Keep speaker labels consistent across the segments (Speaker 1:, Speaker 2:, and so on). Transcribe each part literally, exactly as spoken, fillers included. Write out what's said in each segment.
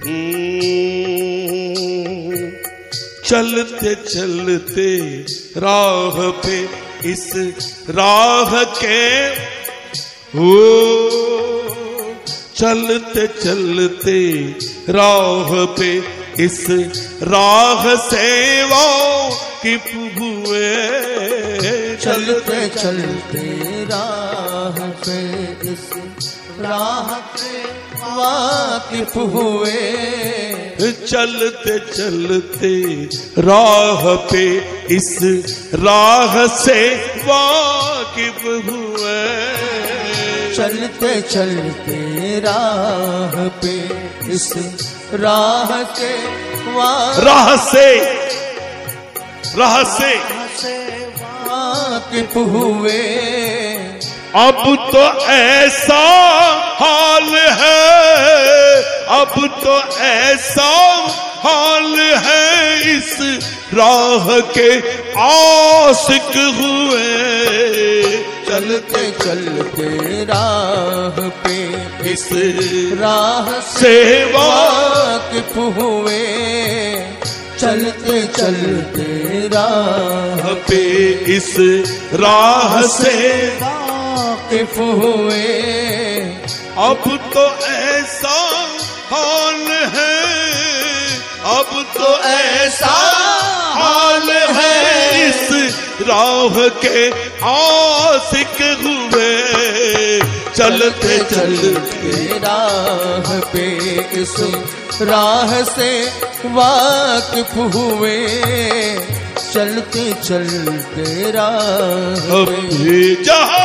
Speaker 1: चलते चलते राह पे इस राह के हो, चलते चलते राह पे इस राह से वो किप हुए।
Speaker 2: चलते चलते राह पे इस राह पे वाकिफ हुए।
Speaker 1: चलते चलते राह पे इस राह से वाकिफ हुए।
Speaker 2: चलते चलते राह पे इस राह से
Speaker 1: राह से राह से
Speaker 2: वाकिफ हुए।
Speaker 1: अब तो ऐसा हाल है, अब तो ऐसा हाल है इस राह के आशिक हुए।
Speaker 2: चलते चलते राह पे
Speaker 1: इस
Speaker 2: राह
Speaker 1: से
Speaker 2: वाकिफ हुए। चलते चलते राह
Speaker 1: पे इस राह से
Speaker 2: वाकिफ हुए।
Speaker 1: अब तो ऐसा हाल है, अब तो ऐसा हाल है इस राह के आशिक हुए। चलते चलते
Speaker 2: राह पे इस राह से वाकिफ हुए। चलते चलते राह पे
Speaker 1: जहाँ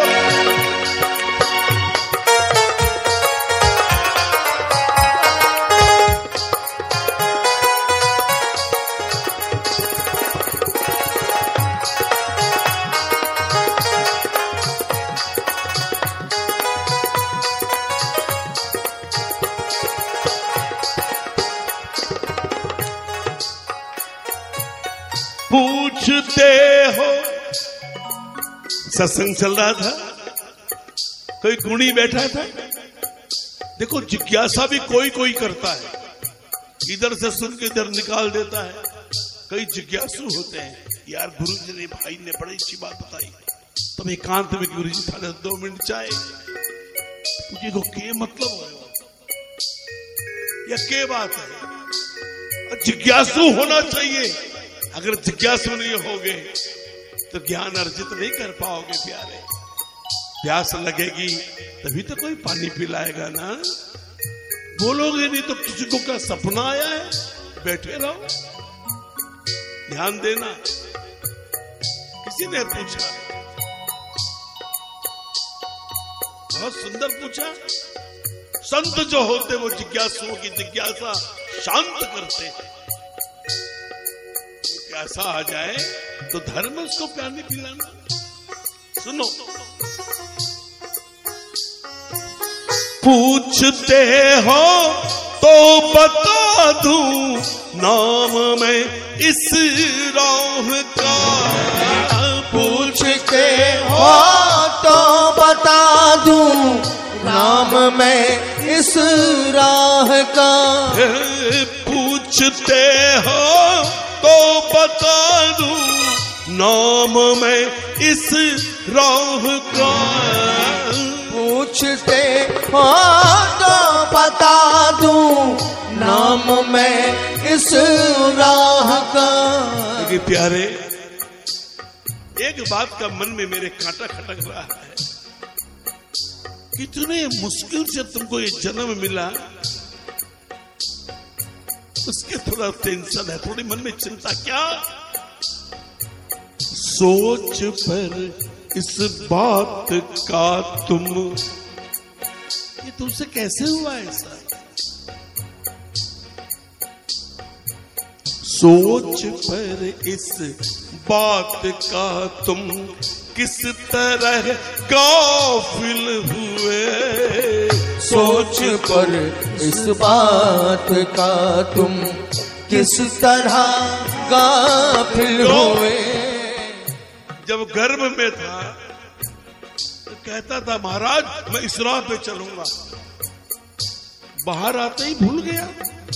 Speaker 1: पूछते हो, सत्संग चल रहा था, कोई गुणी बैठा था। देखो जिज्ञासा भी कोई कोई करता है, इधर से सुन के इधर निकाल देता है। कई जिज्ञासु होते हैं, यार गुरु जी ने भाई ने बड़ी अच्छी बात बताई, तब एकांत में गुरु जी थाने दो मिनट चाहे तुझे को के मतलब है या के बात है। जिज्ञासु होना चाहिए। अगर जिज्ञासु नहीं होगे तो ज्ञान अर्जित नहीं कर पाओगे प्यारे। प्यास लगेगी तभी तो कोई पानी पिलाएगा ना। बोलोगे नहीं तो किसी को क्या सपना आया है, बैठे रहो। ध्यान देना। किसी ने पूछा, बहुत सुंदर पूछा। संत जो होते वो जिज्ञासुओं की जिज्ञासा शांत करते हैं। ऐसा आ जाए तो धर्म उसको पानी पिलाना। सुनो, पूछते हो तो बता दूं नाम मैं इस राह का।
Speaker 2: पूछते हो तो बता दूं नाम मैं इस राह का।
Speaker 1: पूछते हो तो बता दूं नाम मैं इस राह का।
Speaker 2: पूछते हो तो बता दूं नाम मैं इस राह का।
Speaker 1: लेकिन प्यारे, एक बात का मन में मेरे कांटा खटक रहा है। कितने मुश्किल से तुमको ये जन्म मिला, उसके थोड़ा टेंशन है, थोड़ी मन में चिंता। क्या सोच पर इस बात का तुम, ये तुमसे कैसे हुआ ऐसा? सोच पर इस बात का तुम किस तरह गाफिल हुए।
Speaker 2: सोच पर इस बात का तुम किस तरह गाफिल हुए।
Speaker 1: जब गर्भ में था तो कहता था महाराज मैं इस राह पे चलूंगा। बाहर आते ही भूल गया।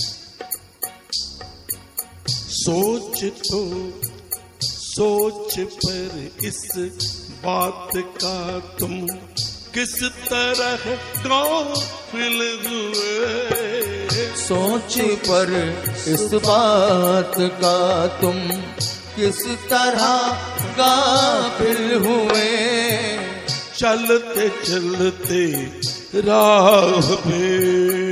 Speaker 1: सोच तो सोच पर इस बात का तुम किस तरह गाफिल हुए।
Speaker 2: सोच पर इस बात का तुम किस तरह गाफिल हुए।
Speaker 1: चलते चलते राह पे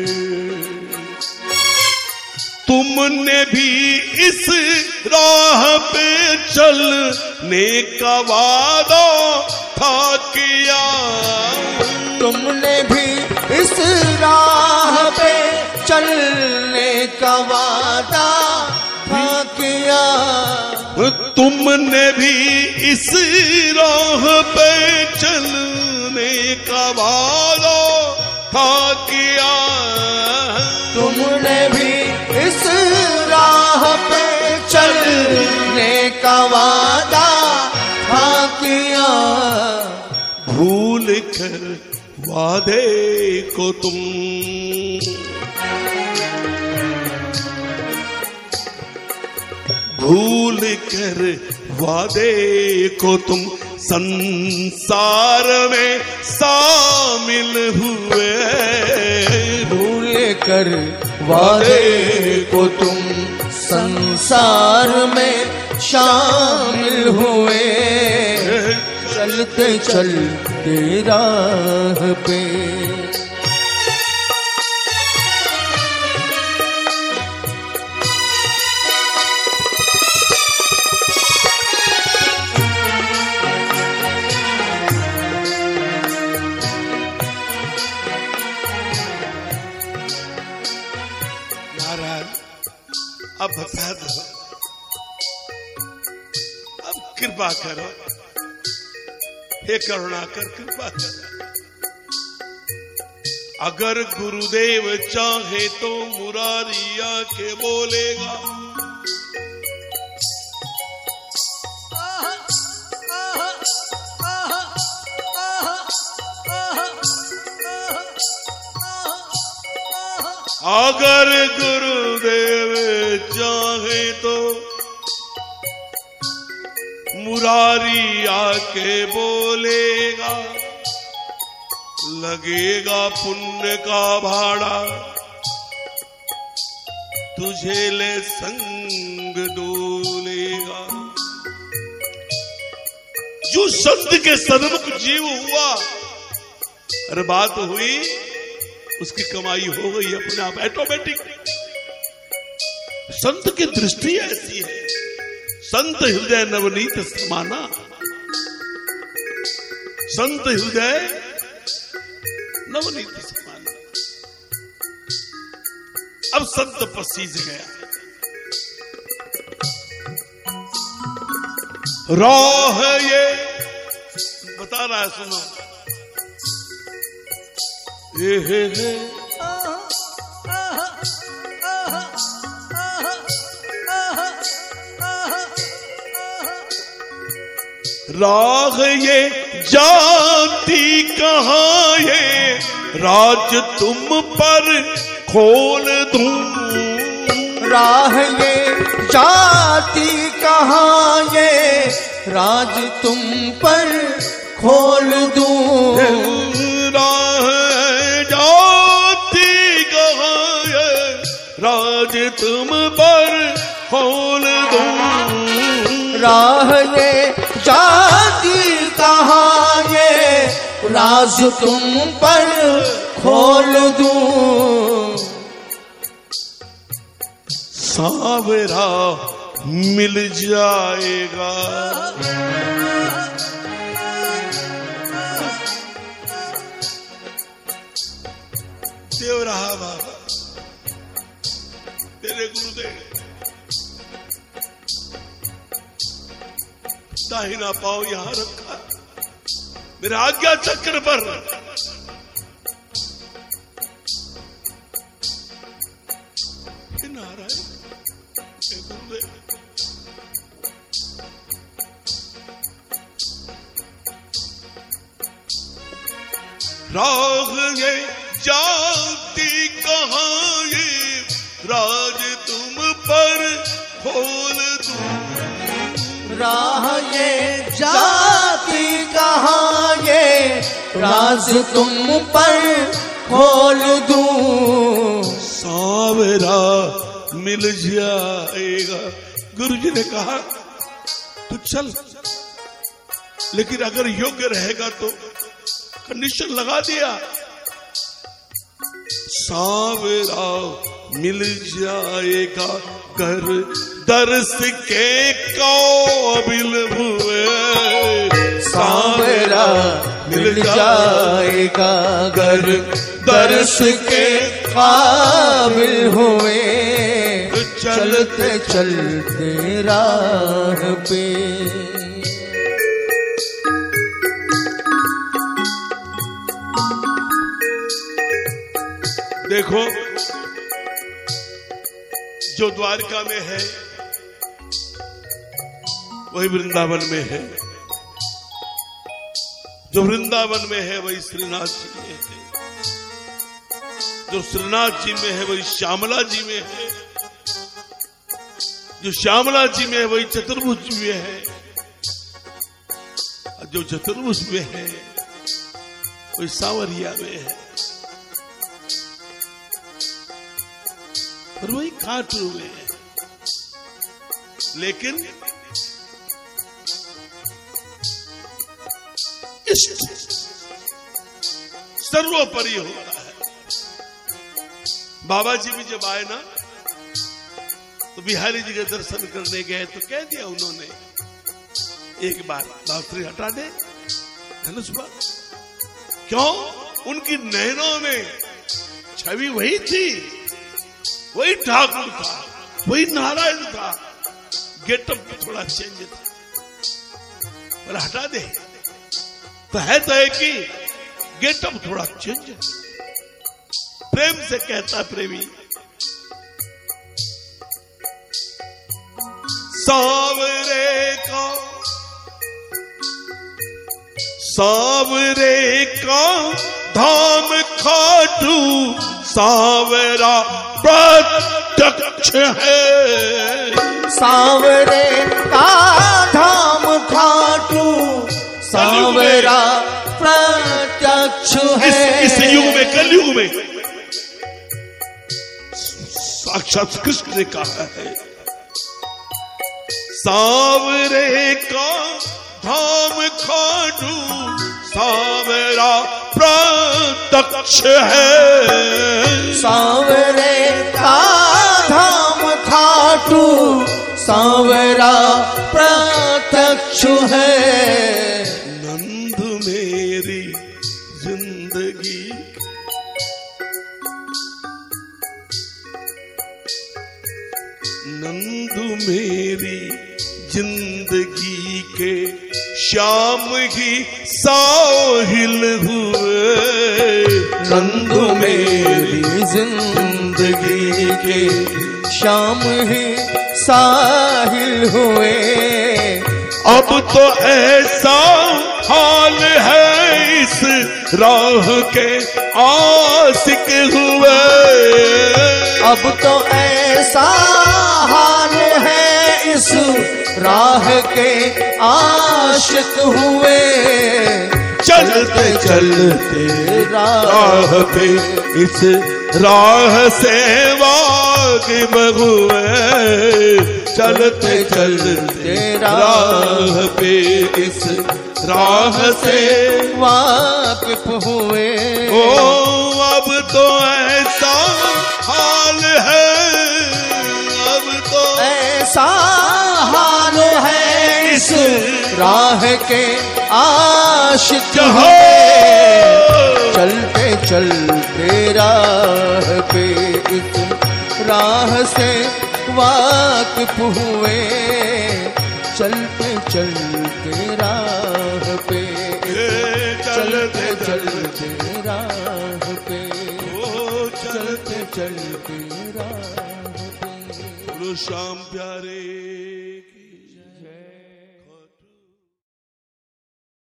Speaker 1: तुमने भी इस राह पे चलने का वादा था किया।
Speaker 2: तुमने भी इस राह पे चलने का वादा था किया।
Speaker 1: तुमने भी इस राह पे चलने का वादा था किया।
Speaker 2: तुमने भी इस राह पे चलने का वादा था किया।
Speaker 1: भूल कर वादे को तुम भूल कर वादे को तुम संसार में शामिल हुए।
Speaker 2: भूल कर वादे को तुम संसार में शामिल हुए। चलते चलते राह पे
Speaker 1: अब बता दो, अब कृपा करो, हे करुणाकर कृपा करो। अगर गुरुदेव चाहे तो मुरारी आके बोलेगा। अगर गुरुदेव चाहे तो मुरारी आके बोलेगा। लगेगा पुण्य का भाड़ा, तुझे ले संग डोलेगा। जो संत के सन्मुख जीव हुआ, अरे बात हुई, उसकी कमाई हो गई अपने आप ऑटोमेटिक। संत की दृष्टि ऐसी है, संत हृदय नवनीत समाना। संत हृदय नवनीत समाना। अब संत पसीज गया। राह ये बता रहा है, सुनो। हे हे हे राह ये जाती कहाँ, ये राज तुम पर खोल दूं।
Speaker 2: राह ये जाती कहाँ, ये राज तुम पर खोल दूं।
Speaker 1: राह जाती कहाँ, ये राज तुम पर खोल दूं।
Speaker 2: राह ये जाती कहाँ, ये राज तुम पर खोल दूं।
Speaker 1: सावरा मिल जाएगा। देव रहा बाबा, तेरे गुरुदेव दाहिना पांव यहां रखा, मेरे आज्ञा चक्र पर। नारायण गुरुदेव, राह ये जाती कहाँ ये राज तुम पर खोल दूं।
Speaker 2: राह ये जाती कहाँ ये राज तुम पर खोल दूं।
Speaker 1: सावरा मिल जाएगा। गुरुजी ने कहा तू चल, लेकिन अगर योग्य रहेगा तो कंडीशन लगा दिया, सावरा मिल जाएगा घर दर्श के काबिल हुए।
Speaker 2: सावरा मिल जाएगा घर दर्श के काबिल हुए। चलते चलते राह पे।
Speaker 1: देखो जो द्वारका में है वही वृंदावन में है, जो वृंदावन में है वही श्रीनाथ जी में है, जो श्रीनाथ जी में है वही श्यामला जी में है, जो श्यामला जी में है वही चतुर्भुज में है, और जो चतुर्भुज में है वही सांवरिया में है, और वही खाटू में है। लेकिन इष्ट सर्वोपरि होता है। बाबा जी भी जब आए ना तो बिहारी जी के दर्शन करने गए तो कह दिया उन्होंने, एक बार बांसुरी हटा दे धनुष बाण। क्यों? उनकी नैनों में छवि वही थी, वही ठाकुर था, वही नारायण था, गेटअप थोड़ा चेंज था, पर हटा दे तो है तो है कि गेटअप थोड़ा चेंज है। प्रेम से कहता प्रेमी, सावरे का सावरे का धाम खाटू सावरा प्रत्यक्ष है।
Speaker 2: सावरे का धाम खाटू सावरा प्रत्यक्ष है।
Speaker 1: इस, इस युग में, कलयुग में साक्षात कृष्ण ने कहा है, सावरे का धाम खाटू सावरा प्रत्यक्ष है।
Speaker 2: सावरे का धाम खाटू सावरा प्रत्यक्ष है।
Speaker 1: नंद मेरी जिंदगी नंद मेरी जिंदगी के श्याम ही साहिल हुए।
Speaker 2: नंद मेरी जिंदगी के श्याम ही साहिल हुए।
Speaker 1: अब तो ऐसा हाल है इस राह के आशिक हुए।
Speaker 2: अब तो ऐसा हाल है इस राह के आशिक हुए।
Speaker 1: चलते चलते राह पे इस राह से वाकिफ हुए। चलते चलते राह पे इस राह से
Speaker 2: वाकिफ हुए।
Speaker 1: ओ अब तो ऐसा हाल है, अब तो
Speaker 2: ऐसा हाल है इस राह के आशिक हुए। चलते चलते राह पे इस राह से वाकिफ हुए। चलते चलते राह पे चलते चलते राह पे चलते चलते राह पे।
Speaker 1: बोलो श्याम प्यारे।